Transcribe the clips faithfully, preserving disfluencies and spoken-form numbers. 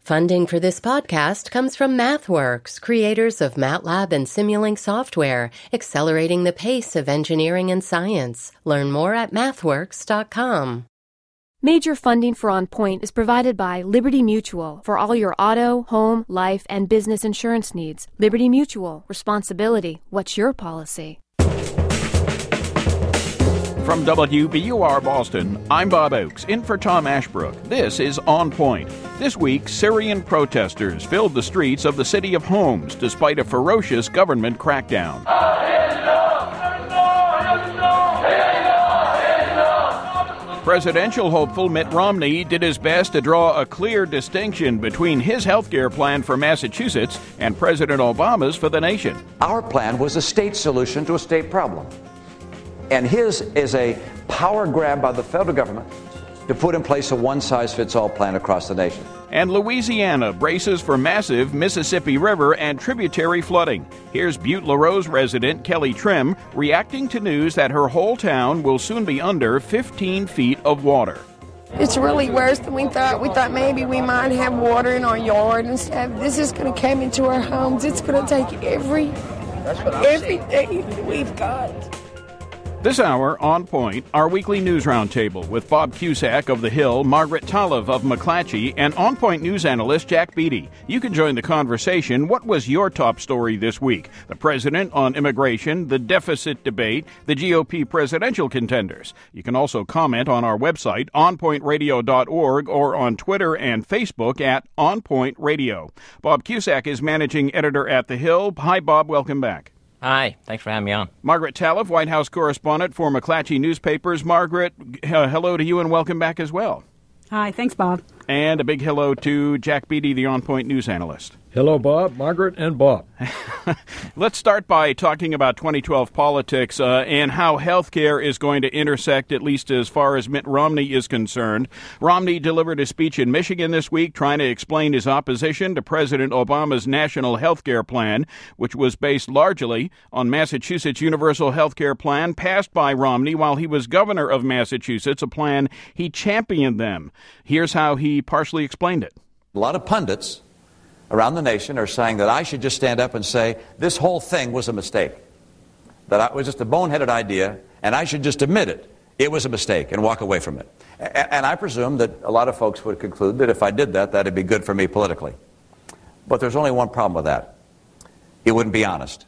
Funding for this podcast comes from MathWorks, creators of MATLAB and Simulink software, accelerating the pace of engineering and science. Learn more at mathworks dot com. Major funding for On Point is provided by Liberty Mutual for all your auto, home, life, and business insurance needs. Liberty Mutual. Responsibility. What's your policy? From W B U R Boston, I'm Bob Oakes, in for Tom Ashbrook. This is On Point. This week, Syrian protesters filled the streets of the city of Homs despite a ferocious government crackdown. Presidential hopeful Mitt Romney did his best to draw a clear distinction between his health care plan for Massachusetts and President Obama's for the nation. Our plan was a state solution to a state problem. And his is a power grab by the federal government to put in place a one-size-fits-all plan across the nation. And Louisiana braces for massive Mississippi River and tributary flooding. Here's Butte LaRose resident Kelly Trim reacting to news that her whole town will soon be under fifteen feet of water. It's really worse than we thought. We thought maybe we might have water in our yard and stuff. This is going to come into our homes. It's going to take every, everything that we've got. This hour, On Point, our weekly news roundtable with Bob Cusack of The Hill, Margaret Talev of McClatchy, and On Point news analyst Jack Beatty. You can join the conversation. What was your top story this week? The president on immigration, the deficit debate, the G O P presidential contenders. You can also comment on our website, on point radio dot org, or on Twitter and Facebook at On Point Radio. Bob Cusack is managing editor at The Hill. Hi, Bob. Welcome back. Hi. Thanks for having me on. Margaret Talev, White House correspondent for McClatchy Newspapers. Margaret, uh, hello to you and welcome back as well. Hi. Thanks, Bob. And a big hello to Jack Beatty, the On Point news analyst. Hello, Bob, Margaret, and Bob. Let's start by talking about twenty twelve politics uh, and how health care is going to intersect, at least as far as Mitt Romney is concerned. Romney delivered a speech in Michigan this week trying to explain his opposition to President Obama's national health care plan, which was based largely on Massachusetts' universal health care plan passed by Romney while he was governor of Massachusetts, a plan he championed them. Here's how he partially explained it. A lot of pundits around the nation are saying that I should just stand up and say this whole thing was a mistake, that it was just a boneheaded idea, and I should just admit it. It was a mistake and walk away from it. And I presume that a lot of folks would conclude that if I did that, that'd be good for me politically. But there's only one problem with that. It wouldn't be honest.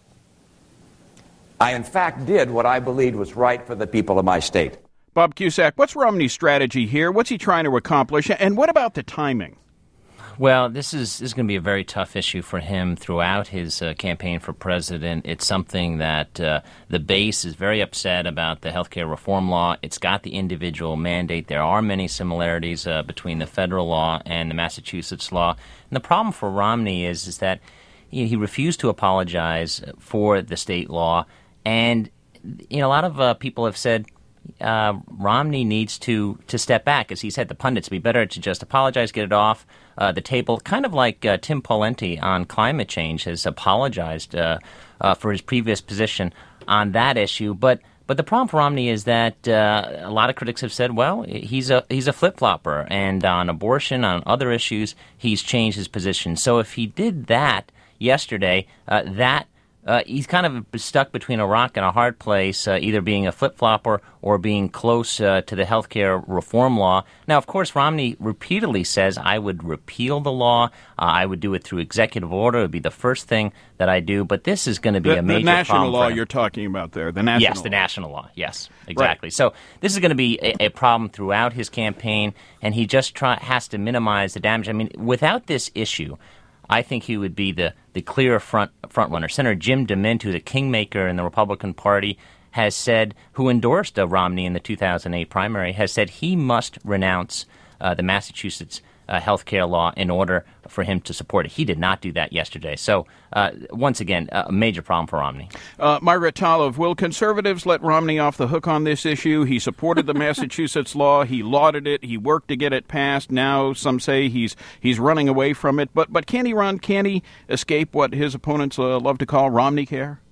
I, in fact, did what I believed was right for the people of my state. Bob Cusack, what's Romney's strategy here? What's he trying to accomplish? And what about the timing? Well, this is, this is going to be a very tough issue for him throughout his uh, campaign for president. It's something that uh, the base is very upset about the health care reform law. It's got the individual mandate. There are many similarities uh, between the federal law and the Massachusetts law. And the problem for Romney is, is that he, he refused to apologize for the state law. And you know, a lot of uh, people have said, Uh, Romney needs to, to step back. As he said, the pundits, be better to just apologize, get it off uh, the table, kind of like uh, Tim Pawlenty on climate change has apologized uh, uh, for his previous position on that issue. But but the problem for Romney is that uh, a lot of critics have said, well, he's a he's a flip-flopper, and on abortion, on other issues, he's changed his position. So if he did that yesterday, uh, that Uh, he's kind of stuck between a rock and a hard place, uh, either being a flip-flopper or being close uh, to the health care reform law. Now, of course, Romney repeatedly says, I would repeal the law. Uh, I would do it through executive order. It would be the first thing that I do. But this is going to be the, a major problem. The national problem law you're talking about there. The national Yes, the law. national law. Yes, exactly. Right. So this is going to be a, a problem throughout his campaign, and he just try, has to minimize the damage. I mean, without this issue, I think he would be the, the clear front front runner. Senator Jim DeMint, who's a kingmaker in the Republican Party, has said, who endorsed uh, Romney in the two thousand eight primary, has said he must renounce uh, the Massachusetts uh, health care law in order for him to support it. He did not do that yesterday. So, uh, once again, a major problem for Romney. Uh, Margaret Talev, will conservatives let Romney off the hook on this issue? He supported the Massachusetts law. He lauded it. He worked to get it passed. Now some say he's he's running away from it. But but can he run? Can he escape what his opponents uh, love to call Romney care?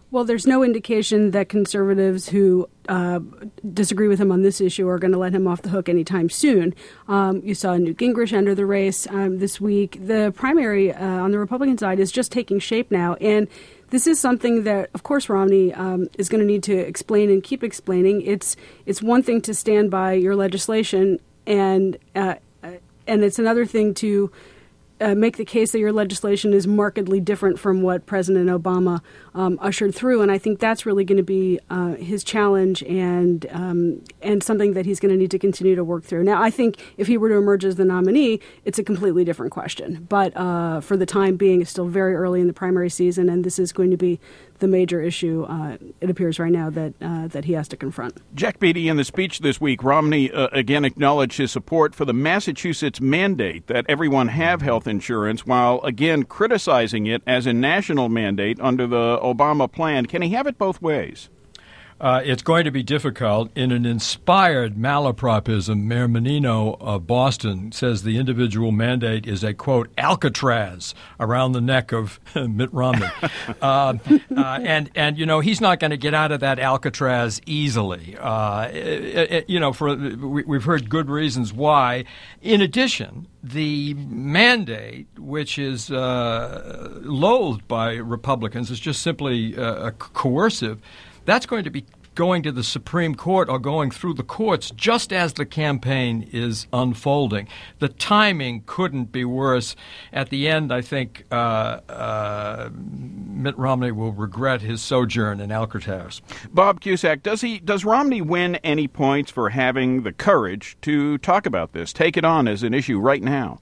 Well, there's no indication that conservatives who uh, disagree with him on this issue are going to let him off the hook anytime soon. Um, you saw Newt Gingrich enter the race um, this week. The primary uh, on the Republican side is just taking shape now, and this is something that, of course, Romney um, is going to need to explain and keep explaining. It's it's one thing to stand by your legislation, and uh, and it's another thing to Uh, make the case that your legislation is markedly different from what President Obama um, ushered through, and I think that's really going to be uh, his challenge, and um, and something that he's going to need to continue to work through. Now, I think if he were to emerge as the nominee, it's a completely different question. But uh, for the time being, it's still very early in the primary season, and this is going to be the major issue, uh, it appears right now, that uh, that he has to confront. Jack Beatty, in the speech this week, Romney uh, again acknowledged his support for the Massachusetts mandate that everyone have health insurance, while again criticizing it as a national mandate under the Obama plan. Can he have it both ways? Uh, it's going to be difficult. In an inspired malapropism, Mayor Menino of Boston says the individual mandate is a, quote, Alcatraz around the neck of Mitt Romney. uh, uh, and, and, you know, he's not going to get out of that Alcatraz easily. Uh, it, it, you know, for we, we've heard good reasons why. In addition, the mandate, which is uh, loathed by Republicans, is just simply uh, coercive. That's going to be going to the Supreme Court or going through the courts just as the campaign is unfolding. The timing couldn't be worse. At the end, I think uh, uh, Mitt Romney will regret his sojourn in Alcatraz. Bob Cusack, does he does Romney win any points for having the courage to talk about this, take it on as an issue right now?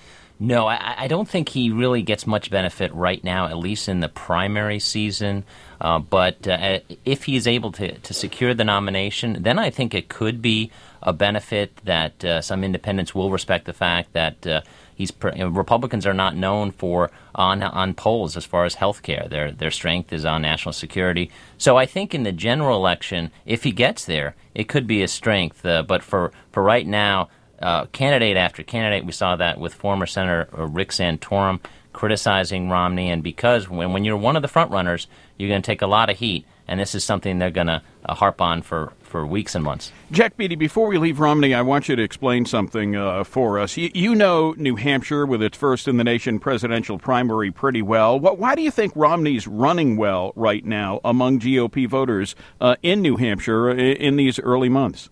No, I, I don't think he really gets much benefit right now, at least in the primary season. Uh, but uh, if he is able to, to secure the nomination, then I think it could be a benefit that uh, some independents will respect the fact that uh, he's you know, Republicans are not known for on on polls as far as health care. Their their strength is on national security. So I think in the general election, if he gets there, it could be a strength. Uh, but for, for right now, Uh, candidate after candidate, we saw that with former Senator Rick Santorum criticizing Romney, and because when, when you're one of the front runners, you're going to take a lot of heat, and this is something they're going to uh, harp on for, for weeks and months. Jack Beatty, before we leave Romney, I want you to explain something uh, for us. You, you know New Hampshire, with its first-in-the-nation presidential primary, pretty well. What, why do you think Romney's running well right now among G O P voters uh, in New Hampshire in, in these early months?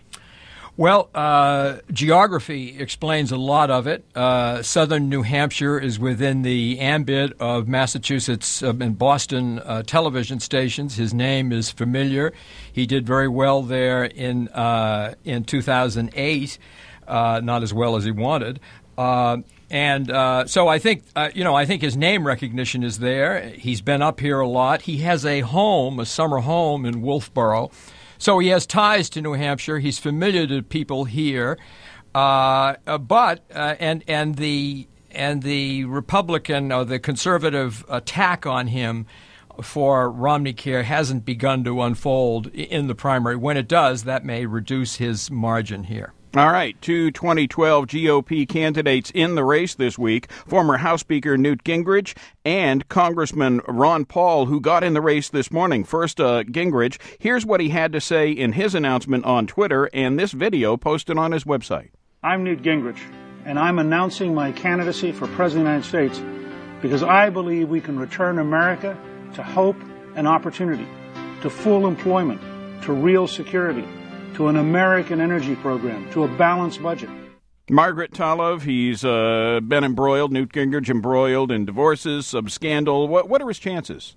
Well, uh, geography explains a lot of it. Uh, southern New Hampshire is within the ambit of Massachusetts uh, and Boston uh, television stations. His name is familiar. He did very well there in uh, in two thousand eight, uh, not as well as he wanted. Uh, and uh, so I think, uh, you know, I think his name recognition is there. He's been up here a lot. He has a home, a summer home in Wolfboro. So he has ties to New Hampshire. He's familiar to people here, uh, but uh, and and the and the Republican or the conservative attack on him for Romney Care hasn't begun to unfold in the primary. When it does, that may reduce his margin here. All right, two twenty twelve G O P candidates in the race this week, former House Speaker Newt Gingrich and Congressman Ron Paul, who got in the race this morning. First, uh, Gingrich, here's what he had to say in his announcement on Twitter and this video posted on his website. I'm Newt Gingrich, and I'm announcing my candidacy for President of the United States because I believe we can return America to hope and opportunity, to full employment, to real security, to an American energy program, to a balanced budget. Margaret Talev, he's uh, been embroiled, Newt Gingrich embroiled in divorces, some scandal. What, what are his chances?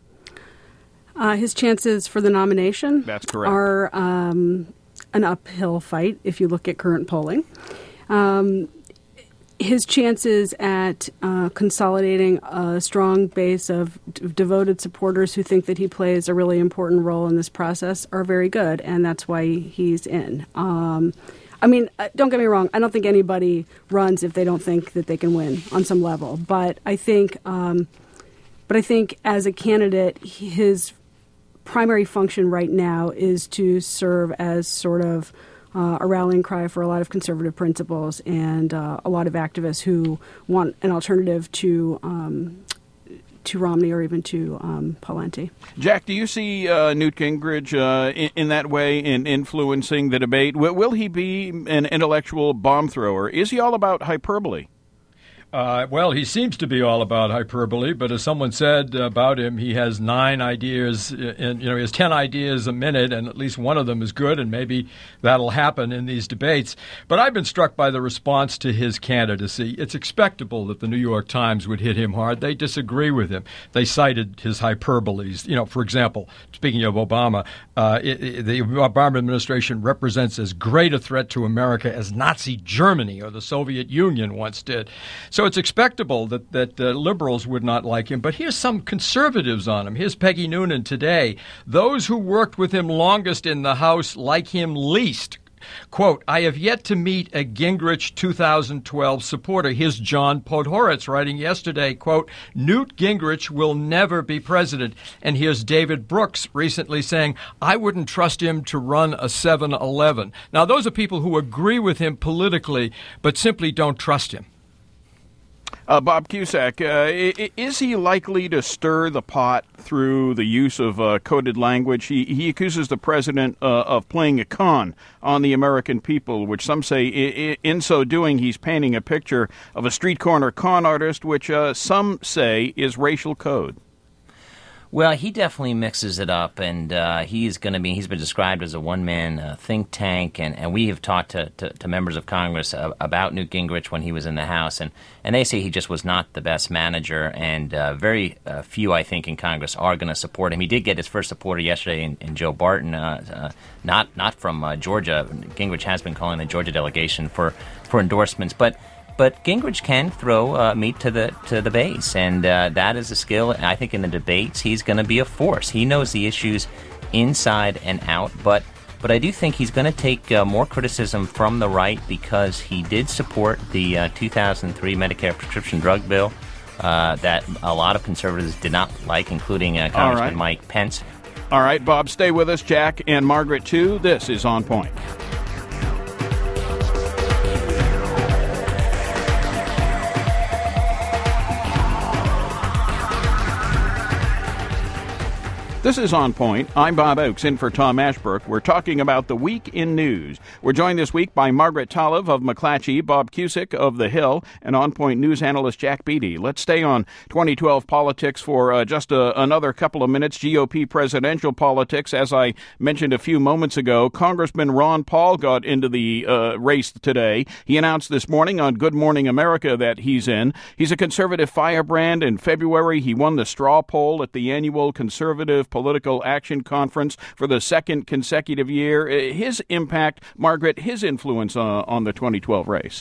Uh, his chances for the nomination That's correct. are um, an uphill fight if you look at current polling. Um, his chances at uh, consolidating a strong base of d- devoted supporters who think that he plays a really important role in this process are very good, and that's why he's in. Um, I mean, don't get me wrong. I don't think anybody runs if they don't think that they can win on some level. But I think, um, but I think as a candidate, his primary function right now is to serve as sort of Uh, a rallying cry for a lot of conservative principles and uh, a lot of activists who want an alternative to um, to Romney or even to um, Pawlenty. Jack, do you see uh, Newt Gingrich uh, in, in that way in influencing the debate? Will, will he be an intellectual bomb thrower? Is he all about hyperbole? Uh, well, he seems to be all about hyperbole, but as someone said about him, he has nine ideas, and you know, he has ten ideas a minute, and at least one of them is good, and maybe that'll happen in these debates. But I've been struck by the response to his candidacy. It's expectable that the New York Times would hit him hard. They disagree with him. They cited his hyperboles. You know, for example, speaking of Obama, uh, it, it, the Obama administration represents as great a threat to America as Nazi Germany or the Soviet Union once did. So it's expectable that, that uh, liberals would not like him. But here's some conservatives on him. Here's Peggy Noonan today. Those who worked with him longest in the House like him least. Quote, I have yet to meet a Gingrich two thousand twelve supporter. Here's John Podhoretz writing yesterday, quote, Newt Gingrich will never be president. And here's David Brooks recently saying, I wouldn't trust him to run a seven eleven. Now, those are people who agree with him politically, but simply don't trust him. Uh, Bob Cusack, uh, is he likely to stir the pot through the use of uh, coded language? He, he accuses the president uh, of playing a con on the American people, which some say I- in so doing he's painting a picture of a street corner con artist, which uh, some say is racial code. Well, he definitely mixes it up, and uh, he's going to be, he's been described as a one-man uh, think tank, and, and we have talked to, to, to members of Congress uh, about Newt Gingrich when he was in the House, and, and they say he just was not the best manager, and uh, very uh, few, I think, in Congress are going to support him. He did get his first supporter yesterday in, in Joe Barton, uh, uh, not not from uh, Georgia. Gingrich has been calling the Georgia delegation for, for endorsements, but But Gingrich can throw uh, meat to the to the base, and uh, that is a skill. I think in the debates, he's going to be a force. He knows the issues inside and out, but but I do think he's going to take uh, more criticism from the right because he did support the uh, two thousand three Medicare prescription drug bill uh, that a lot of conservatives did not like, including uh, Congressman right. Mike Pence. All right, Bob, stay with us. Jack and Margaret, too. This is On Point. This is On Point. I'm Bob Oakes, in for Tom Ashbrook. We're talking about the week in news. We're joined this week by Margaret Talev of McClatchy, Bob Cusick of The Hill, and On Point news analyst Jack Beatty. Let's stay on twenty twelve politics for uh, just a, another couple of minutes. G O P presidential politics. As I mentioned a few moments ago, Congressman Ron Paul got into the uh, race today. He announced this morning on Good Morning America that he's in. He's a conservative firebrand. In February, he won the straw poll at the annual Conservative Political Action Conference for the second consecutive year. His impact, Margaret, his influence uh, on the twenty twelve race?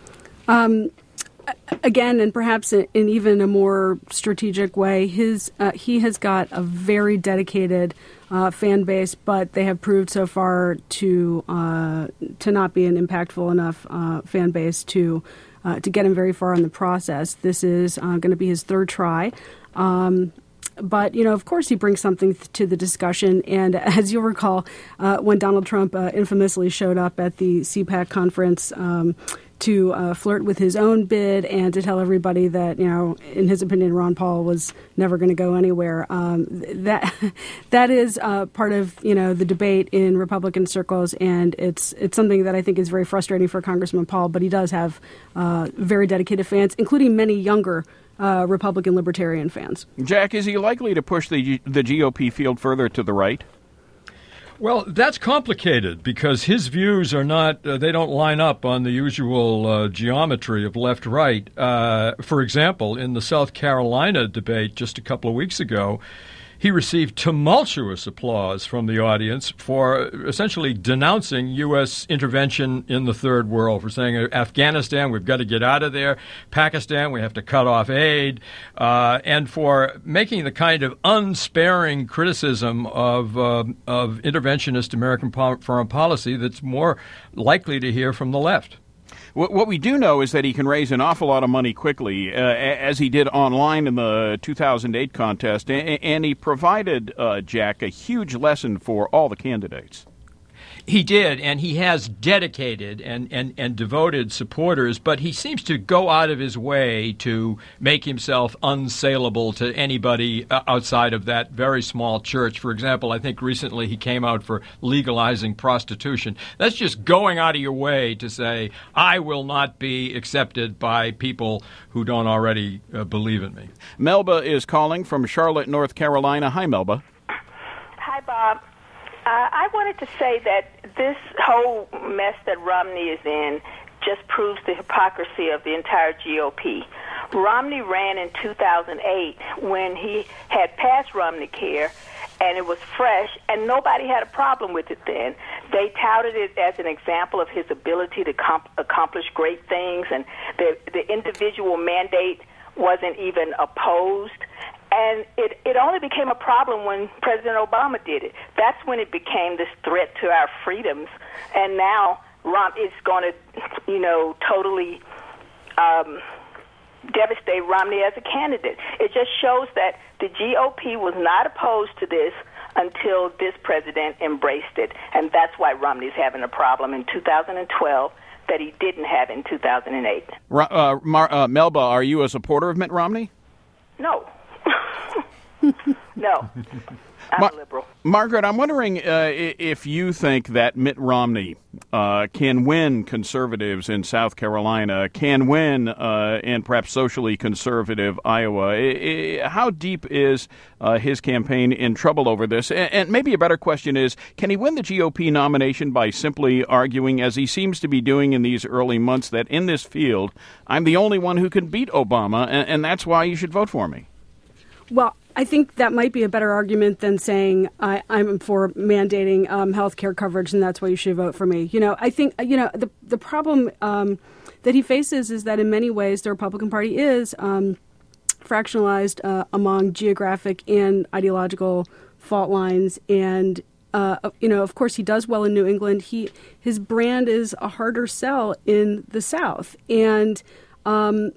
Um, again, and perhaps in even a more strategic way, his uh, he has got a very dedicated uh, fan base, but they have proved so far to uh, to not be an impactful enough uh, fan base to uh, to get him very far in the process. This is uh, going to be his third try. Um, But, you know, of course he brings something th- to the discussion. And as you'll recall, uh, when Donald Trump uh, infamously showed up at the C PAC conference um, to uh, flirt with his own bid and to tell everybody that, you know, in his opinion, Ron Paul was never going to go anywhere. Um, that that is uh, part of, you know, the debate in Republican circles. And it's it's something that I think is very frustrating for Congressman Paul. But he does have uh, very dedicated fans, including many younger Uh, Republican Libertarian fans. Jack, is he likely to push the G- the G O P field further to the right? Well, that's complicated because his views are not, uh, they don't line up on the usual uh, geometry of left-right. Uh, for example, in the South Carolina debate just a couple of weeks ago, he received tumultuous applause from the audience for essentially denouncing U S intervention in the third world, for saying Afghanistan, we've got to get out of there, Pakistan, we have to cut off aid, uh, and for making the kind of unsparing criticism of, uh, of interventionist American foreign policy that's more likely to hear from the left. What we do know is that he can raise an awful lot of money quickly, uh, as he did online in the two thousand eight contest, and he provided, uh, Jack, a huge lesson for all the candidates. He did, and he has dedicated and, and, and devoted supporters, but he seems to go out of his way to make himself unsaleable to anybody outside of that very small church. For example, I think recently he came out for legalizing prostitution. That's just going out of your way to say, I will not be accepted by people who don't already uh, believe in me. Melba is calling from Charlotte, North Carolina. Hi, Melba. Hi, Bob. Uh, I wanted to say that this whole mess that Romney is in just proves the hypocrisy of the entire G O P. Romney ran in two thousand eight when he had passed Romneycare, and it was fresh, and nobody had a problem with it then. They touted it as an example of his ability to comp- accomplish great things, and the, the individual mandate wasn't even opposed. And it, it only became a problem when President Obama did it. That's when it became this threat to our freedoms. And now Rom, it's going to, you know, totally um, devastate Romney as a candidate. It just shows that the G O P was not opposed to this until this president embraced it. And that's why Romney's having a problem in two thousand twelve that he didn't have in two thousand eight. Uh, Mar- uh, Melba, are you a supporter of Mitt Romney? No. No, I'm Mar- a liberal. Margaret, I'm wondering uh, if you think that Mitt Romney uh, can win conservatives in South Carolina, can win uh, in perhaps socially conservative Iowa. I, I, how deep is uh, his campaign in trouble over this? And, and maybe a better question is, can he win the G O P nomination by simply arguing, as he seems to be doing in these early months, that in this field, I'm the only one who can beat Obama, and, and that's why you should vote for me? Well, I think that might be a better argument than saying I, I'm for mandating um, health care coverage and that's why you should vote for me. You know, I think, you know, the the problem um, that he faces is that in many ways the Republican Party is um, fractionalized uh, among geographic and ideological fault lines. And, uh, you know, of course, he does well in New England. He his brand is a harder sell in the South. And um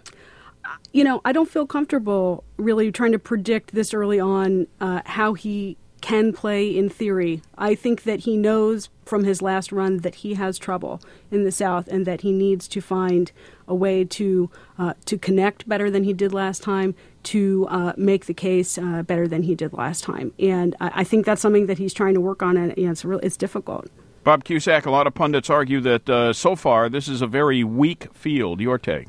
You know, I don't feel comfortable really trying to predict this early on uh, how he can play in theory. I think that he knows from his last run that he has trouble in the South and that he needs to find a way to uh, to connect better than he did last time, to uh, make the case uh, better than he did last time. And I, I think that's something that he's trying to work on, and you know, it's, real, it's difficult. Bob Cusack, a lot of pundits argue that uh, so far this is a very weak field. Your take?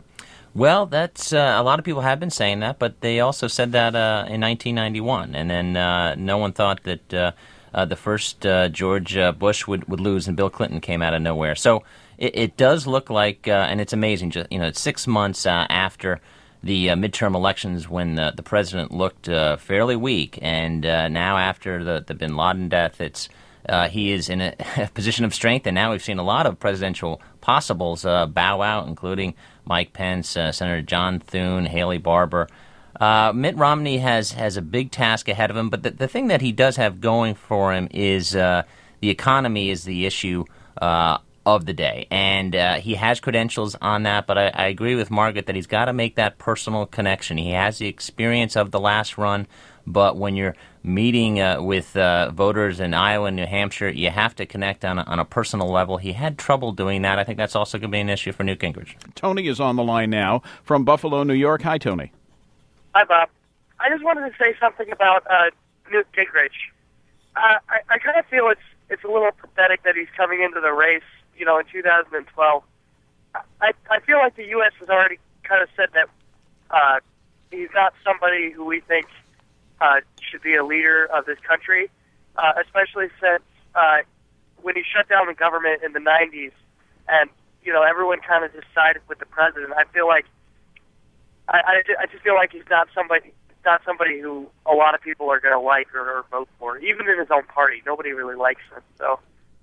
Well, that's uh, a lot of people have been saying that, but they also said that uh, in nineteen ninety-one, and then uh, no one thought that uh, uh, the first uh, George uh, Bush would, would lose, and Bill Clinton came out of nowhere. So it, it does look like, uh, and it's amazing. Just, you know, it's six months uh, after the uh, midterm elections when the, the president looked uh, fairly weak, and uh, now after the, the Bin Laden death, it's uh, he is in a, a position of strength, and now we've seen a lot of presidential possibles uh, bow out, including Mike Pence, uh, Senator John Thune, Haley Barbour. Uh, Mitt Romney has, has a big task ahead of him, but the, the thing that he does have going for him is uh, the economy is the issue uh, of the day. And uh, he has credentials on that, but I, I agree with Margaret that he's got to make that personal connection. He has the experience of the last run, but when you're meeting uh, with uh, voters in Iowa and New Hampshire, you have to connect on a, on a personal level. He had trouble doing that. I think that's also going to be an issue for Newt Gingrich. Tony is on the line now from Buffalo, New York. Hi, Tony. Hi, Bob. I just wanted to say something about uh, Newt Gingrich. Uh, I, I kind of feel it's it's a little pathetic that he's coming into the race, you know, in two thousand twelve. I, I feel like the U S has already kind of said that uh, he's not somebody who we think Uh, should be a leader of this country, uh, especially since uh, when he shut down the government in the nineties and, you know, everyone kind of just sided with the president. I feel like, I, I, I just feel like he's not somebody, not somebody who a lot of people are going to like or, or vote for, even in his own party. Nobody really likes him, so...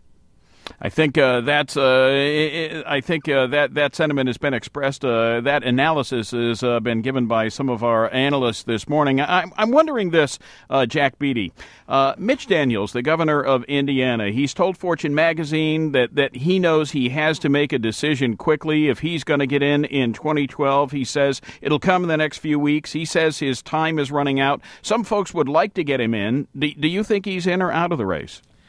I think uh, that's. Uh, I think uh, that that sentiment has been expressed. Uh, that analysis has uh, been given by some of our analysts this morning. I, I'm wondering this, uh, Jack Beatty. Uh, Mitch Daniels, the governor of Indiana, he's told Fortune magazine that, that he knows he has to make a decision quickly if he's going to get in in twenty twelve. He says it'll come in the next few weeks. He says his time is running out. Some folks would like to get him in. Do, do you think he's in or out of the race?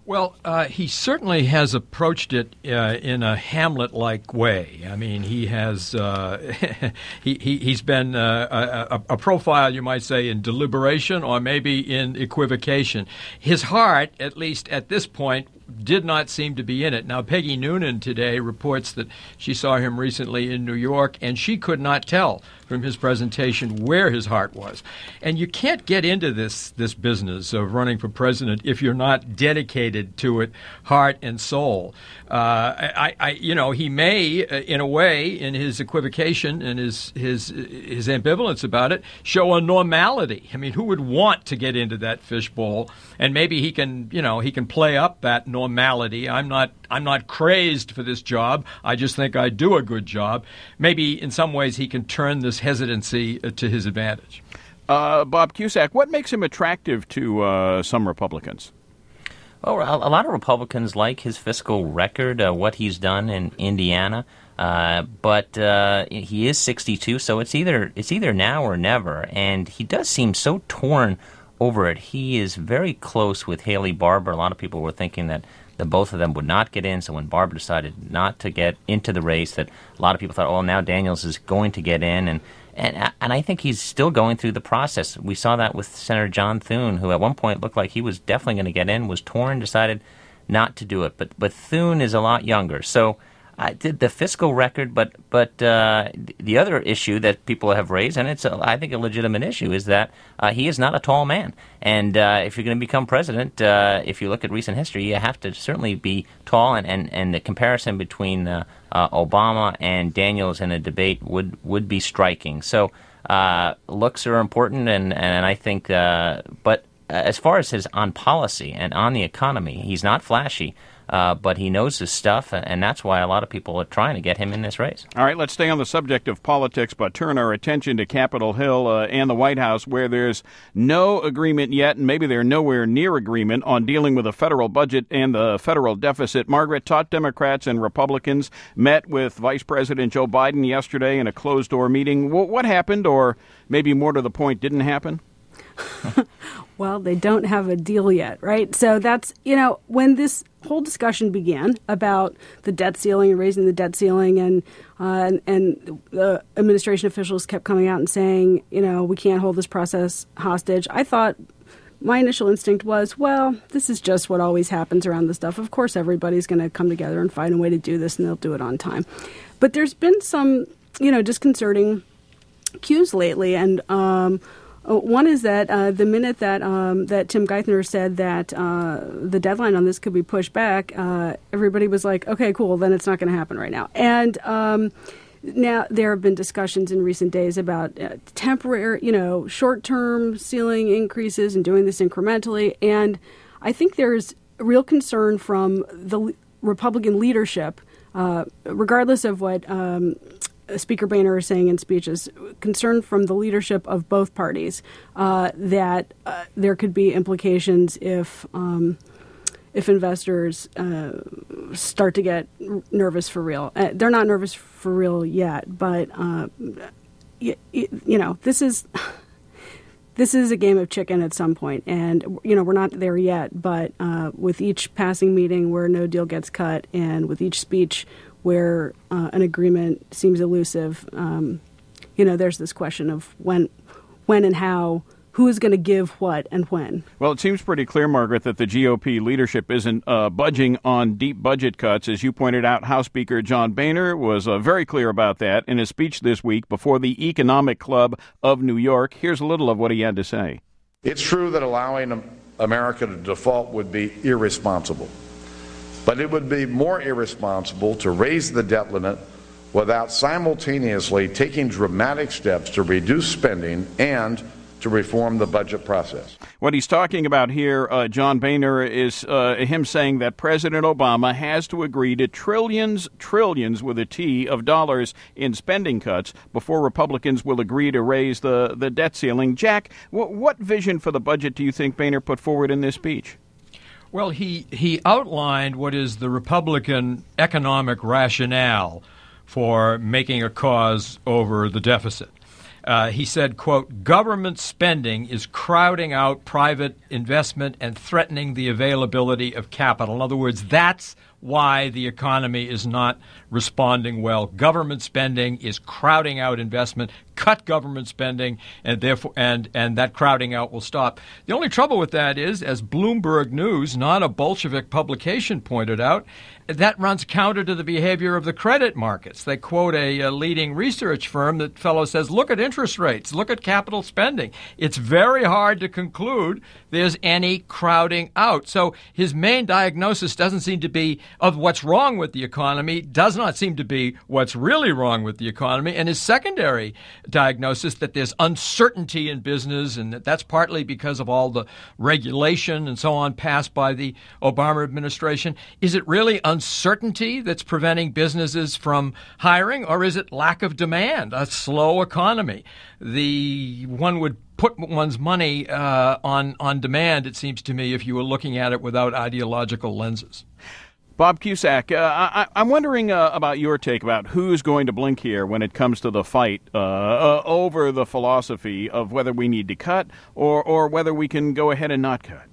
Well, uh, he certainly has approached it uh, in a Hamlet-like way. I mean, he has uh, he, he he's been uh, a, a profile, you might say, in deliberation or maybe in equivocation. His heart, at least at this point, did not seem to be in it. Now, Peggy Noonan today reports that she saw him recently in New York, and she could not tell from his presentation where his heart was. And you can't get into this this business of running for president if you're not dedicated to it, heart and soul. Uh, I, I, you know, he may, in a way, in his equivocation and his his his ambivalence about it, show a normality. I mean, who would want to get into that fishbowl? And maybe he can, you know, he can play up that normality. I'm not I'm not crazed for this job. I just think I do a good job. Maybe in some ways he can turn this hesitancy to his advantage. Uh, Bob Cusack, what makes him attractive to uh, some Republicans? Well, a lot of Republicans like his fiscal record, uh, what he's done in Indiana. Uh, but uh, he is sixty-two, so it's either it's either now or never. And he does seem so torn over it. He is very close with Haley Barbour. A lot of people were thinking that the both of them would not get in. So when Barbour decided not to get into the race, that a lot of people thought, oh, now Daniels is going to get in. And and and I think he's still going through the process. We saw that with Senator John Thune, who at one point looked like he was definitely going to get in, was torn, decided not to do it. But but Thune is a lot younger. So I did the fiscal record, but but uh, the other issue that people have raised, and it's a, I think a legitimate issue, is that uh, he is not a tall man. And uh, if you're going to become president, uh, if you look at recent history, you have to certainly be tall. And, and, and the comparison between uh, uh, Obama and Daniels in a debate would, would be striking. So uh, looks are important, and, and I think, uh, but as far as his on policy and on the economy, he's not flashy. Uh, but he knows his stuff, and that's why a lot of people are trying to get him in this race. All right, let's stay on the subject of politics, but turn our attention to Capitol Hill uh, and the White House, where there's no agreement yet, and maybe they're nowhere near agreement on dealing with the federal budget and the federal deficit. Margaret, top Democrats and Republicans met with Vice President Joe Biden yesterday in a closed-door meeting. W- what happened, or maybe more to the point, didn't happen? Well, they don't have a deal yet, right? So that's, you know, when this whole discussion began about the debt ceiling and raising the debt ceiling, and uh, and, and the administration officials kept coming out and saying, you know, we can't hold this process hostage, I thought my initial instinct was, well, this is just what always happens around this stuff. Of course, everybody's going to come together and find a way to do this, and they'll do it on time. But there's been some, you know, disconcerting cues lately, and um one is that uh, the minute that um, that Tim Geithner said that uh, the deadline on this could be pushed back, uh, everybody was like, okay, cool, then it's not going to happen right now. And um, now there have been discussions in recent days about uh, temporary, you know, short-term ceiling increases and doing this incrementally. And I think there's real concern from the Republican leadership, uh, regardless of what um Speaker Boehner is saying in speeches, concern from the leadership of both parties uh, that uh, there could be implications if um, if investors uh, start to get nervous for real. Uh, they're not nervous for real yet, but uh, y- y- you know, this is this is a game of chicken at some point, and you know we're not there yet. But uh, with each passing meeting where no deal gets cut, and with each speech where uh, an agreement seems elusive, um, you know, there's this question of when, when and how, who is going to give what and when. Well, it seems pretty clear, Margaret, that the G O P leadership isn't uh, budging on deep budget cuts. As you pointed out, House Speaker John Boehner was uh, very clear about that in his speech this week before the Economic Club of New York. Here's a little of what he had to say. It's true that allowing America to default would be irresponsible. But it would be more irresponsible to raise the debt limit without simultaneously taking dramatic steps to reduce spending and to reform the budget process. What he's talking about here, uh, John Boehner, is uh, him saying that President Obama has to agree to trillions, trillions with a T of dollars in spending cuts before Republicans will agree to raise the, the debt ceiling. Jack, w- what vision for the budget do you think Boehner put forward in this speech? Well, he, he outlined what is the Republican economic rationale for making a cause over the deficit. Uh, he said, quote, government spending is crowding out private investment and threatening the availability of capital. In other words, that's why the economy is not responding well. Government spending is crowding out investment. Cut government spending, and therefore, and and that crowding out will stop. The only trouble with that is, as Bloomberg News, not a Bolshevik publication, pointed out, that runs counter to the behavior of the credit markets. They quote a, a leading research firm that fellow says, look at interest rates, look at capital spending. It's very hard to conclude there's any crowding out. So his main diagnosis doesn't seem to be of what's wrong with the economy, does not seem to be what's really wrong with the economy, and his secondary diagnosis that there's uncertainty in business and that that's partly because of all the regulation and so on passed by the Obama administration. Is it really uncertainty that's preventing businesses from hiring, or is it lack of demand, a slow economy? The one would put one's money uh, on, on demand, it seems to me, if you were looking at it without ideological lenses. Bob Cusack, uh, I, I'm wondering uh, about your take about who's going to blink here when it comes to the fight uh, uh, over the philosophy of whether we need to cut or, or whether we can go ahead and not cut.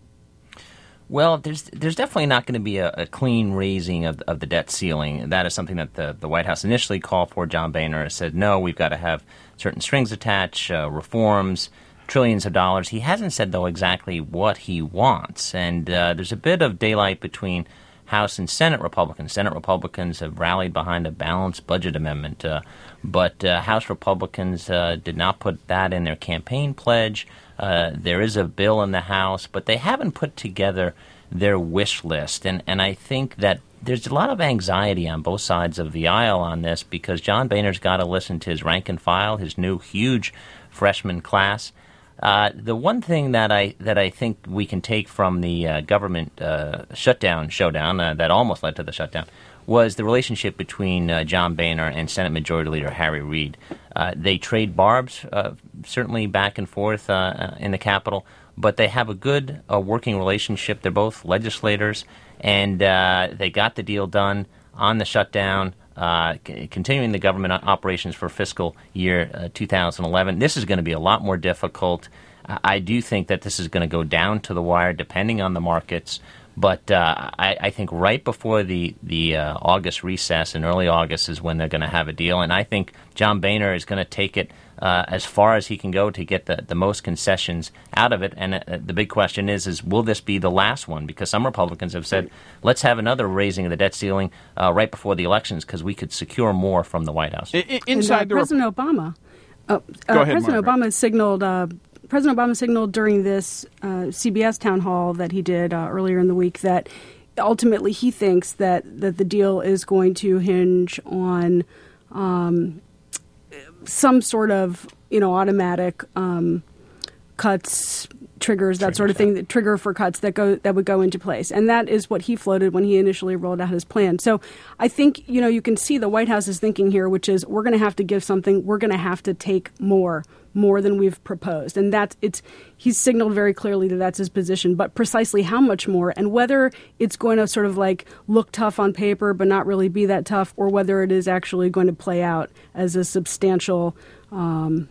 Well, there's there's definitely not going to be a, a clean raising of, of the debt ceiling. That is something that the, the White House initially called for. John Boehner said, no, we've got to have certain strings attached, uh, reforms, trillions of dollars. He hasn't said, though, exactly what he wants. And uh, there's a bit of daylight between House and Senate Republicans. Senate Republicans have rallied behind a balanced budget amendment, uh, but uh, House Republicans uh, did not put that in their campaign pledge. Uh, there is a bill in the House, but they haven't put together their wish list. And, and I think that there's a lot of anxiety on both sides of the aisle on this because John Boehner's got to listen to his rank and file, his new huge freshman class. Uh, the one thing that I that I think we can take from the uh, government uh, shutdown showdown uh, that almost led to the shutdown was the relationship between uh, John Boehner and Senate Majority Leader Harry Reid. Uh, they trade barbs, uh, certainly back and forth uh, in the Capitol, but they have a good uh, working relationship. They're both legislators, and uh, they got the deal done on the shutdown. Uh, c- continuing the government operations for fiscal year uh, two thousand eleven. This is going to be a lot more difficult. Uh, I do think that this is going to go down to the wire depending on the markets. But uh, I, I think right before the, the uh, August recess in early August is when they're going to have a deal. And I think John Boehner is going to take it uh, as far as he can go to get the, the most concessions out of it. And uh, the big question is, is will this be the last one? Because some Republicans have said, let's have another raising of the debt ceiling uh, right before the elections because we could secure more from the White House. I, inside and, uh, the President Rep- Obama, uh, go uh, ahead, President Margaret. Obama signaled... Uh, President Obama signaled during this uh, C B S town hall that he did uh, earlier in the week that ultimately he thinks that, that the deal is going to hinge on um, some sort of, you know, automatic um, cuts, triggers, that triggers, sort of thing, yeah. that trigger for cuts that go that would go into place. And that is what he floated when he initially rolled out his plan. So I think, you know, you can see the White House's thinking here, which is we're going to have to give something. We're going to have to take more. more than we've proposed. And that's it's he's signaled very clearly that that's his position, but precisely how much more and whether it's going to sort of like look tough on paper but not really be that tough, or whether it is actually going to play out as a substantial um,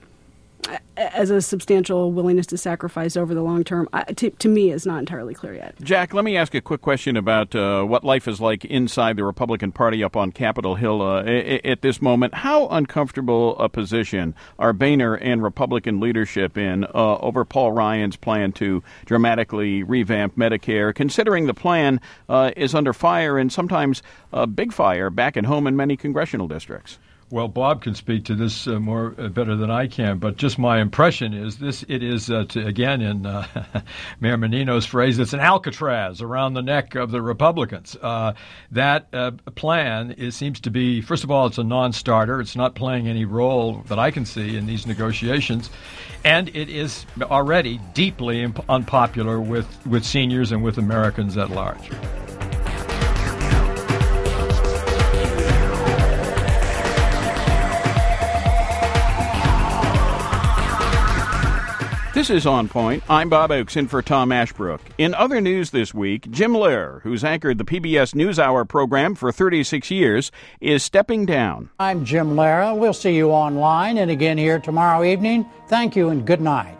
as a substantial willingness to sacrifice over the long term, I, to, to me, is not entirely clear yet. Jack, let me ask you a quick question about uh, what life is like inside the Republican Party up on Capitol Hill uh, at this moment. How uncomfortable a position are Boehner and Republican leadership in uh, over Paul Ryan's plan to dramatically revamp Medicare, considering the plan uh, is under fire and sometimes uh, big fire back at home in many congressional districts? Well, Bob can speak to this uh, more uh, better than I can, but just my impression is this: it is uh, to, again, in uh, Mayor Menino's phrase, it's an Alcatraz around the neck of the Republicans. Uh, that uh, plan is, seems to be, first of all, it's a non-starter. It's not playing any role that I can see in these negotiations, and it is already deeply imp- unpopular with, with seniors and with Americans at large. This is On Point. I'm Bob Oakes in for Tom Ashbrook. In other news this week, Jim Lehrer, who's anchored the P B S NewsHour program for thirty-six years, is stepping down. I'm Jim Lehrer. We'll see you online and again here tomorrow evening. Thank you and good night.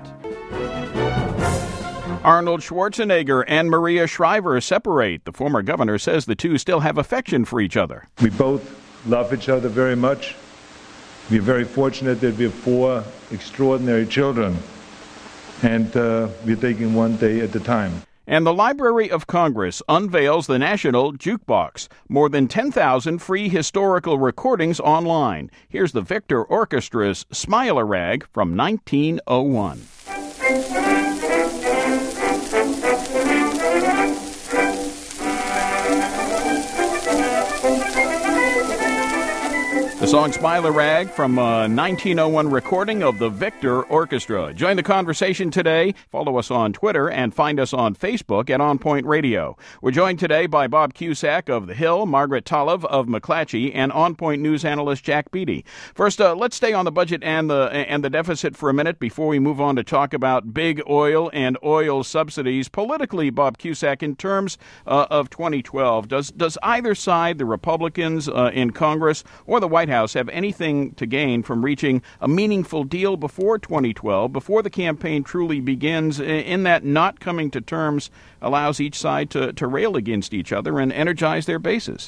Arnold Schwarzenegger and Maria Shriver separate. The former governor says the two still have affection for each other. We both love each other very much. We're very fortunate that we have four extraordinary children. And uh, we're taking one day at a time. And the Library of Congress unveils the National Jukebox. More than ten thousand free historical recordings online. Here's the Victor Orchestra's Smile-a-Rag from nineteen oh one. The song Smile-a-Rag from a nineteen oh one recording of the Victor Orchestra. Join the conversation today. Follow us on Twitter and find us on Facebook at On Point Radio. We're joined today by Bob Cusack of The Hill, Margaret Talev of McClatchy, and On Point News analyst Jack Beatty. First, uh, let's stay on the budget and the and the deficit for a minute before we move on to talk about big oil and oil subsidies. Politically, Bob Cusack, in terms uh, of twenty twelve, does does either side, the Republicans uh, in Congress or the White House, have anything to gain from reaching a meaningful deal before twenty twelve, before the campaign truly begins, in that not coming to terms allows each side to, to rail against each other and energize their bases?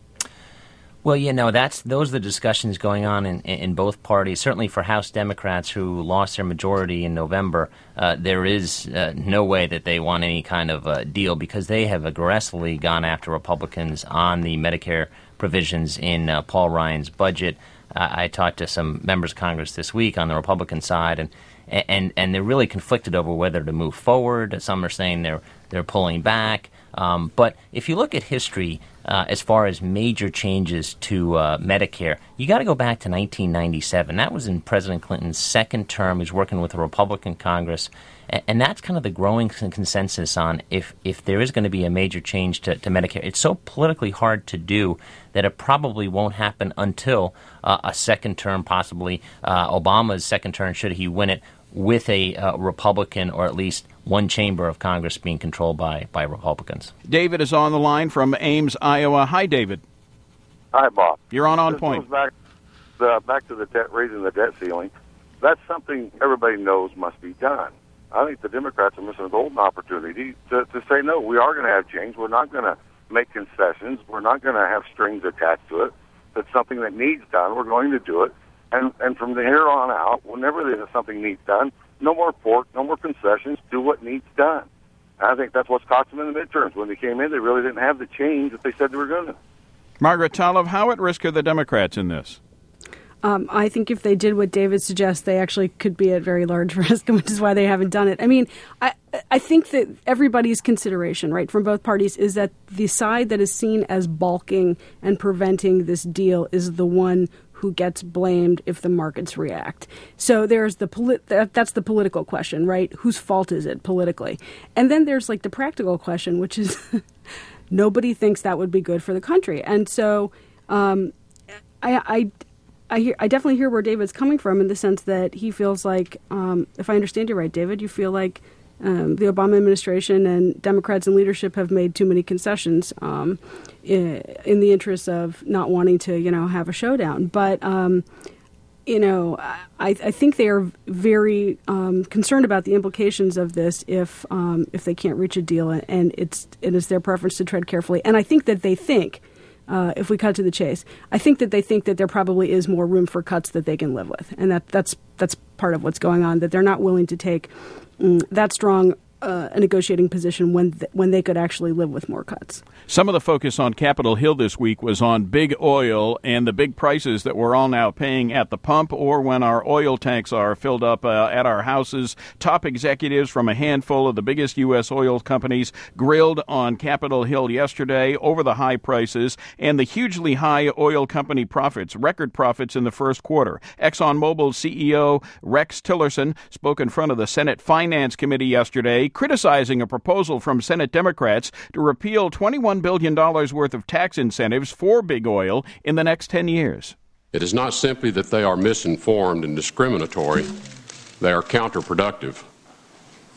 Well, you know, that's those are the discussions going on in, in both parties. Certainly for House Democrats who lost their majority in November, uh, there is uh, no way that they want any kind of uh, deal because they have aggressively gone after Republicans on the Medicare provisions in uh, Paul Ryan's budget. Uh, I talked to some members of Congress this week on the Republican side, and and and they're really conflicted over whether to move forward. Some are saying they're they're pulling back. Um, but if you look at history, uh, as far as major changes to uh, Medicare, you got to go back to nineteen ninety-seven. That was in President Clinton's second term. He was working with a Republican Congress. And, and that's kind of the growing consensus on if, if there is going to be a major change to, to Medicare. It's so politically hard to do that it probably won't happen until uh, a second term, possibly uh, Obama's second term, should he win it, with a uh, Republican or at least one chamber of Congress being controlled by, by Republicans. David is on the line from Ames, Iowa. Hi, David. Hi, Bob. You're on On this Point. Goes back, the, back to the debt, raising the debt ceiling. That's something everybody knows must be done. I think the Democrats are missing a golden opportunity to, to say, no, we are going to have change. We're not going to make concessions. We're not going to have strings attached to it. That's something that needs done. We're going to do it. And and from here on out, whenever there's something needs done, no more pork, no more concessions, do what needs done. And I think that's what's cost them in the midterms. When they came in, they really didn't have the change that they said they were going to. Margaret Talev, how at risk are the Democrats in this? Um, I think if they did what David suggests, they actually could be at very large risk, which is why they haven't done it. I mean, I, I think that everybody's consideration, right, from both parties is that the side that is seen as balking and preventing this deal is the one who gets blamed if the markets react. So there's the polit- that, that's the political question, right? Whose fault is it politically? And then there's like the practical question, which is nobody thinks that would be good for the country. And so um, I, I, I, hear, I definitely hear where David's coming from in the sense that he feels like, um, if I understand you right, David, you feel like Um, the Obama administration and Democrats in leadership have made too many concessions um, in, in the interest of not wanting to, you know, have a showdown. But, um, you know, I, I think they are very um, concerned about the implications of this if um, if they can't reach a deal, and it's it is their preference to tread carefully. And I think that they think, uh, if we cut to the chase, I think that they think that there probably is more room for cuts that they can live with, and that that's that's part of what's going on. That they're not willing to take Mm, that strong uh, a negotiating position when th- when they could actually live with more cuts. Some of the focus on Capitol Hill this week was on big oil and the big prices that we're all now paying at the pump or when our oil tanks are filled up uh, at our houses. Top executives from a handful of the biggest U S oil companies grilled on Capitol Hill yesterday over the high prices and the hugely high oil company profits, record profits in the first quarter. ExxonMobil's C E O Rex Tillerson spoke in front of the Senate Finance Committee yesterday, criticizing a proposal from Senate Democrats to repeal twenty-one billion dollars worth of tax incentives for big oil in the next ten years. It is not simply that they are misinformed and discriminatory. They are counterproductive.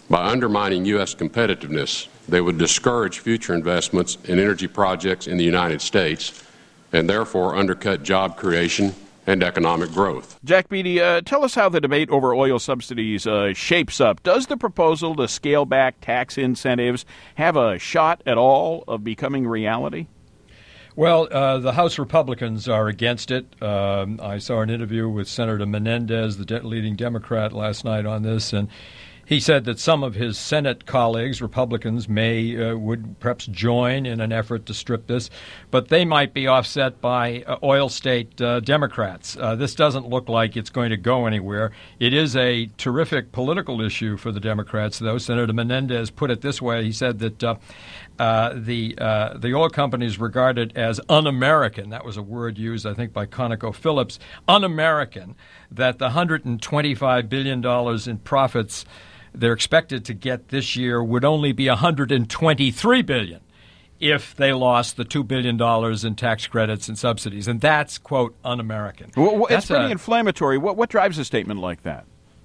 By undermining U S competitiveness, they would discourage future investments in energy projects in the United States and therefore undercut job creation and economic growth. Jack Beatty, uh, tell us how the debate over oil subsidies uh, shapes up. Does the proposal to scale back tax incentives have a shot at all of becoming reality? Well, uh, the House Republicans are against it. Um, I saw an interview with Senator Menendez, the de- leading Democrat, last night on this, and he said that some of his Senate colleagues, Republicans, may uh, would perhaps join in an effort to strip this, but they might be offset by uh, oil state uh, Democrats. Uh, this doesn't look like it's going to go anywhere. It is a terrific political issue for the Democrats, though. Senator Menendez put it this way. He said that uh, uh, the uh, the oil companies regarded as un-American, that was a word used, I think, by ConocoPhillips, un-American, that the one hundred twenty-five billion dollars in profits they're expected to get this year would only be one hundred twenty-three billion dollars if they lost the two billion dollars in tax credits and subsidies. And that's, quote, un-American. Well, well, it's that's pretty a, inflammatory. What, what drives a statement like that?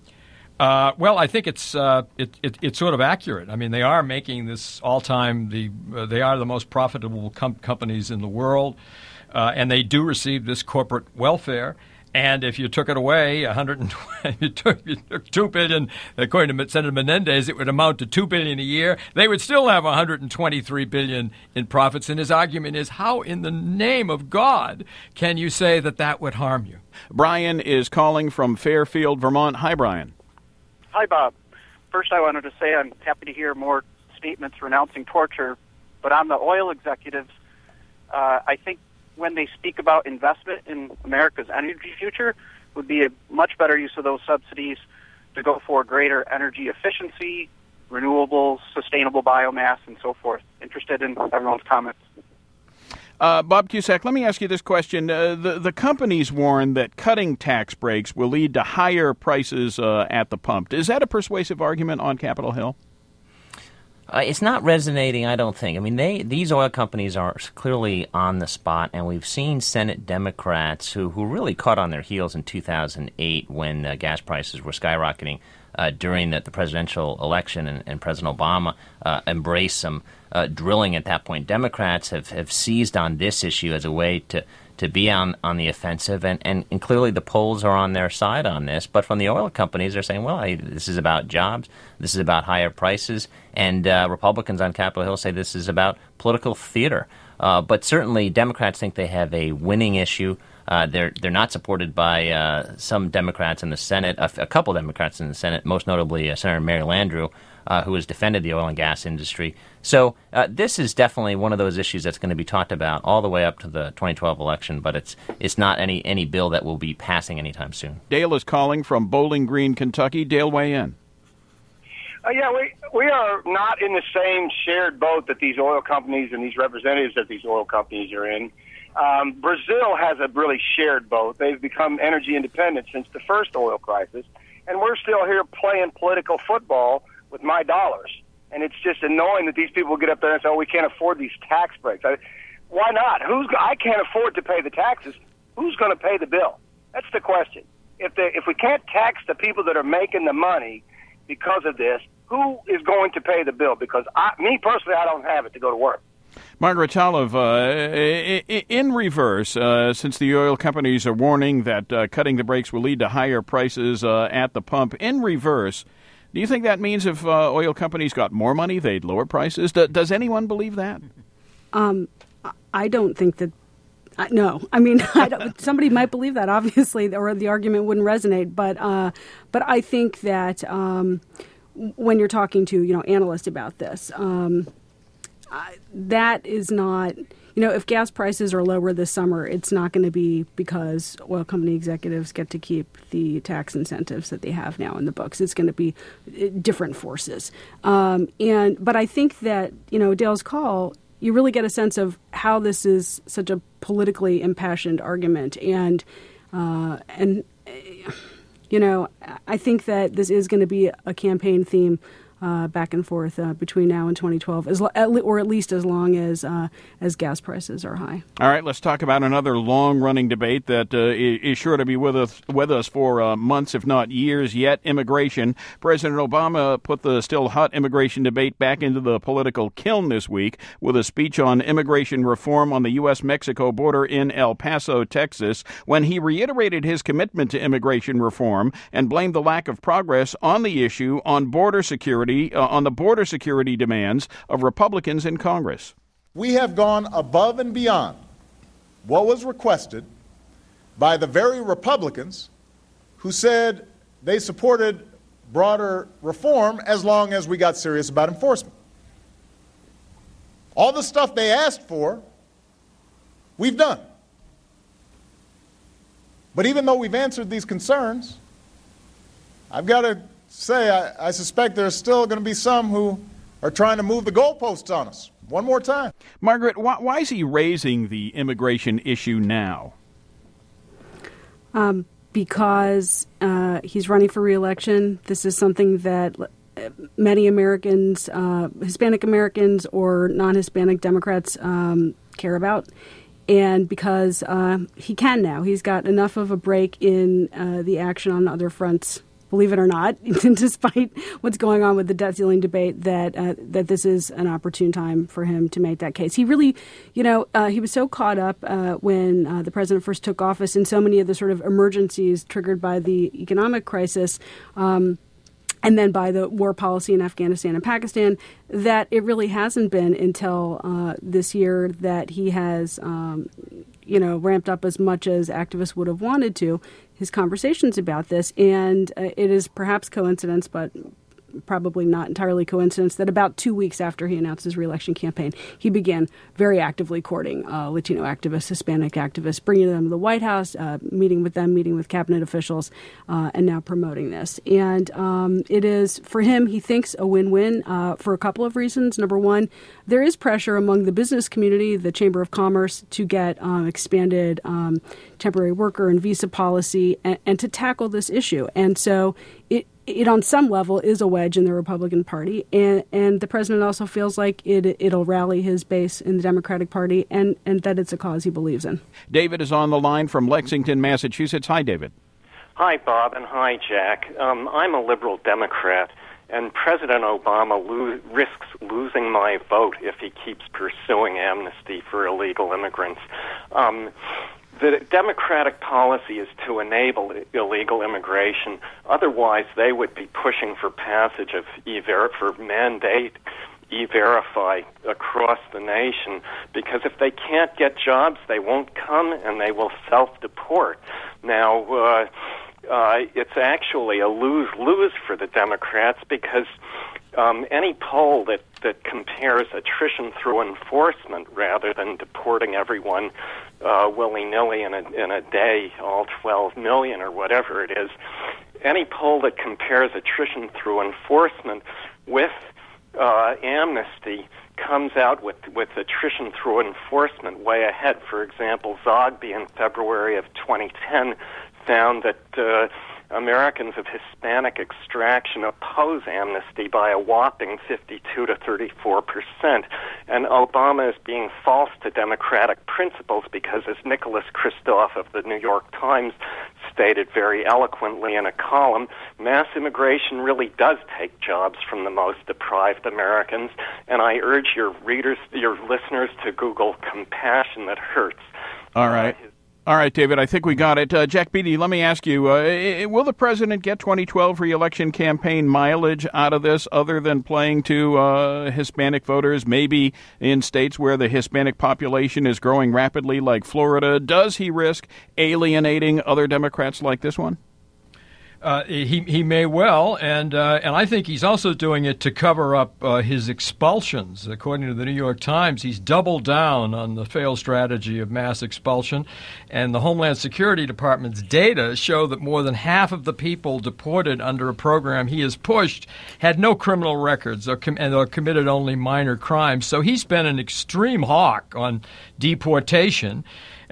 Uh, well, I think it's uh, it, it, it's sort of accurate. I mean, they are making this all-time, the uh, they are the most profitable com- companies in the world, uh, and they do receive this corporate welfare. And if you took it away, one hundred twenty, you took, you took two billion dollars, according to Senator Menendez, it would amount to two billion dollars a year. They would still have one hundred twenty-three billion dollars in profits. And his argument is, how in the name of God can you say that that would harm you? Brian is calling from Fairfield, Vermont. Hi, Brian. Hi, Bob. First, I wanted to say I'm happy to hear more statements renouncing torture. But on the oil executives, uh, I think when they speak about investment in America's energy future, would be a much better use of those subsidies to go for greater energy efficiency, renewables, sustainable biomass, and so forth. Interested in everyone's comments. Uh, Bob Cusack, let me ask you this question. Uh, the, the companies warn that cutting tax breaks will lead to higher prices uh, at the pump. Is that a persuasive argument on Capitol Hill? Uh, it's not resonating, I don't think. I mean, they these oil companies are clearly on the spot, and we've seen Senate Democrats who, who really caught on their heels in two thousand eight when uh, gas prices were skyrocketing uh, during the, the presidential election, and, and President Obama uh, embraced some uh, drilling at that point. Democrats have, have seized on this issue as a way to to be on, on the offensive, and, and, and clearly the polls are on their side on this. But from the oil companies, they're saying, well, I, this is about jobs, this is about higher prices, and uh, Republicans on Capitol Hill say this is about political theater. Uh, but certainly Democrats think they have a winning issue. Uh, they're they're not supported by uh, some Democrats in the Senate, a, a couple Democrats in the Senate, most notably uh, Senator Mary Landrieu, uh, who has defended the oil and gas industry. So uh, this is definitely one of those issues that's going to be talked about all the way up to the twenty twelve election, but it's it's not any, any bill that will be passing anytime soon. Dale is calling from Bowling Green, Kentucky. Dale, weigh in. Uh, yeah, we we are not in the same shared boat that these oil companies and these representatives that these oil companies are in. Um, Brazil has a really shared boat. They've become energy independent since the first oil crisis, and we're still here playing political football with my dollars. And it's just annoying that these people get up there and say, oh, we can't afford these tax breaks. I, why not? Who's I can't afford to pay the taxes. Who's going to pay the bill? That's the question. If they, if we can't tax the people that are making the money because of this, who is going to pay the bill? Because I, me personally, I don't have it to go to work. Margaret Talev, uh, in reverse, uh, since the oil companies are warning that uh, cutting the brakes will lead to higher prices uh, at the pump, in reverse, do you think that means if uh, oil companies got more money, they'd lower prices? Do, does anyone believe that? Um, I don't think that. Uh, no, I mean, I don't, somebody might believe that, obviously, or the argument wouldn't resonate. But uh, but I think that um, when you're talking to you know analysts about this, um, uh, that is not. You know, if gas prices are lower this summer, it's not going to be because oil company executives get to keep the tax incentives that they have now in the books. It's going to be different forces. Um, and but I think that, you know, Dale's call, you really get a sense of how this is such a politically impassioned argument. And, uh, and you know, I think that this is going to be a campaign theme uh, back and forth uh, between now and twenty twelve, as lo- at le- or at least as long as uh, as gas prices are high. All right, let's talk about another long-running debate that uh, is sure to be with us with us for uh, months, if not years yet. Immigration. President Obama put the still hot immigration debate back into the political kiln this week with a speech on immigration reform on the U S Mexico border in El Paso, Texas, when he reiterated his commitment to immigration reform and blamed the lack of progress on the issue on border security, uh, on the border security demands of Republicans in Congress. We have gone above and beyond what was requested by the very Republicans who said they supported broader reform as long as we got serious about enforcement. All the stuff they asked for, we've done. But even though we've answered these concerns, I've got to say I, I suspect there's still going to be some who are trying to move the goalposts on us one more time. Margaret, why, why is he raising the immigration issue now? Um, because uh, he's running for re-election. This is something that many Americans, uh, Hispanic Americans or non-Hispanic Democrats um, care about. And because uh, he can now. He's got enough of a break in uh, the action on other fronts, believe it or not, despite what's going on with the debt ceiling debate, that uh, that this is an opportune time for him to make that case. He really, you know, uh, he was so caught up uh, when uh, the president first took office in so many of the sort of emergencies triggered by the economic crisis, um, and then by the war policy in Afghanistan and Pakistan, that it really hasn't been until uh, this year that he has, um, you know, ramped up as much as activists would have wanted to, his conversations about this. And uh, it is perhaps coincidence, but probably not entirely coincidence, that about two weeks after he announced his re-election campaign, he began very actively courting uh, Latino activists, Hispanic activists, bringing them to the White House, uh, meeting with them, meeting with cabinet officials, uh, and now promoting this. And um, it is, for him, he thinks a win-win uh, for a couple of reasons. Number one, there is pressure among the business community, the Chamber of Commerce, to get um, expanded um, temporary worker and visa policy and, and to tackle this issue. And so it It, on some level, is a wedge in the Republican Party, and, and the president also feels like it, it'll rally his base in the Democratic Party, and, and that it's a cause he believes in. David is on the line from Lexington, Massachusetts. Hi, David. Hi, Bob, and hi, Jack. Um, I'm a liberal Democrat, and President Obama lo- risks losing my vote if he keeps pursuing amnesty for illegal immigrants. Um, The Democratic policy is to enable illegal immigration. Otherwise, they would be pushing for passage of e-ver- for mandate E-Verify across the nation, because if they can't get jobs, they won't come and they will self-deport. Now, uh, uh, it's actually a lose-lose for the Democrats, because um, any poll that, that compares attrition through enforcement rather than deporting everyone uh, willy-nilly in a, in a day, all twelve million or whatever it is, any poll that compares attrition through enforcement with uh, amnesty comes out with, with attrition through enforcement way ahead. For example, Zogby in February of twenty ten found that uh, Americans of Hispanic extraction oppose amnesty by a whopping fifty-two to thirty-four percent. And Obama is being false to democratic principles because, as Nicholas Kristof of the New York Times stated very eloquently in a column, mass immigration really does take jobs from the most deprived Americans. And I urge your readers, your listeners, to Google "compassion that hurts." All right. Uh, All right, David, I think we got it. Uh, Jack Beatty, let me ask you, uh, will the president get twenty twelve re-election campaign mileage out of this other than playing to uh, Hispanic voters, maybe in states where the Hispanic population is growing rapidly like Florida? Does he risk alienating other Democrats like this one? Uh, he he may well, and uh, and I think he's also doing it to cover up uh, his expulsions. According to the New York Times, he's doubled down on the failed strategy of mass expulsion, and the Homeland Security Department's data show that more than half of the people deported under a program he has pushed had no criminal records or com- and or committed only minor crimes. So he's been an extreme hawk on deportation.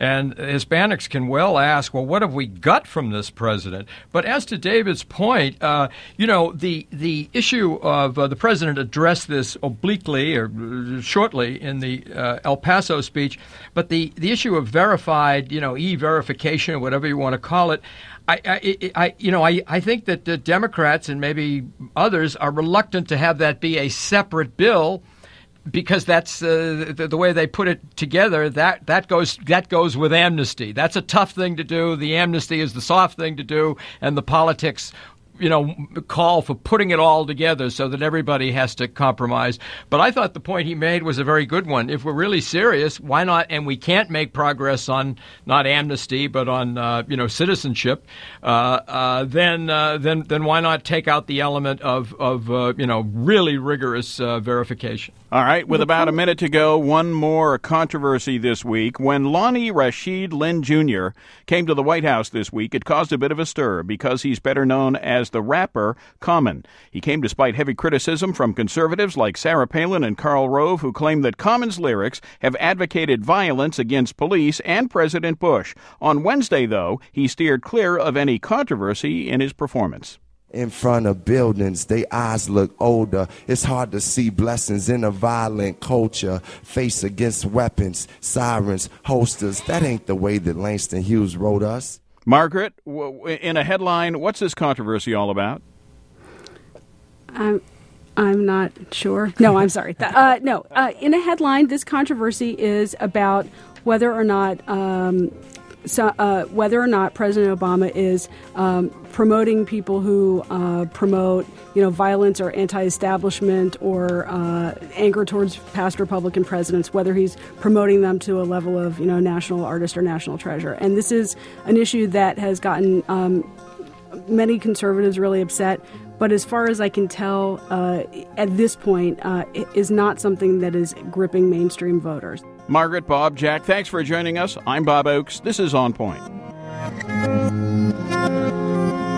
And Hispanics can well ask, well, what have we got from this president? But as to David's point, uh, you know, the the issue of uh, the president addressed this obliquely or shortly in the uh, El Paso speech, but the, the issue of verified, you know, e-verification, whatever you want to call it, I, I, I, you know, I, I think that the Democrats and maybe others are reluctant to have that be a separate bill, because that's uh, the, the way they put it together. That that goes that goes with amnesty. That's a tough thing to do. The amnesty is the soft thing to do, and the politics, you know, call for putting it all together so that everybody has to compromise. But I thought the point he made was a very good one. If we're really serious, why not? And we can't make progress on not amnesty, but on uh, you know citizenship. Uh, uh, then uh, then then why not take out the element of of uh, you know really rigorous uh, verification? All right, with about a minute to go, one more controversy this week. When Lonnie Rashid Lynn Junior came to the White House this week, it caused a bit of a stir because he's better known as the rapper Common. He came despite heavy criticism from conservatives like Sarah Palin and Karl Rove, who claim that Common's lyrics have advocated violence against police and President Bush. On Wednesday, though, he steered clear of any controversy in his performance. In front of buildings, they eyes look older. It's hard to see blessings in a violent culture. Face against weapons, sirens, holsters. That ain't the way that Langston Hughes wrote us. Margaret, in a headline, what's this controversy all about? I'm, I'm not sure. No, I'm sorry. Uh, no, uh, in a headline, this controversy is about whether or not um, so, uh, whether or not President Obama is um, promoting people who uh, promote, you know, violence or anti-establishment or uh, anger towards past Republican presidents, whether he's promoting them to a level of, you know, national artist or national treasure. And this is an issue that has gotten um, many conservatives really upset. But as far as I can tell, uh, at this point, uh, it is not something that is gripping mainstream voters. Margaret, Bob, Jack, thanks for joining us. I'm Bob Oakes. This is On Point.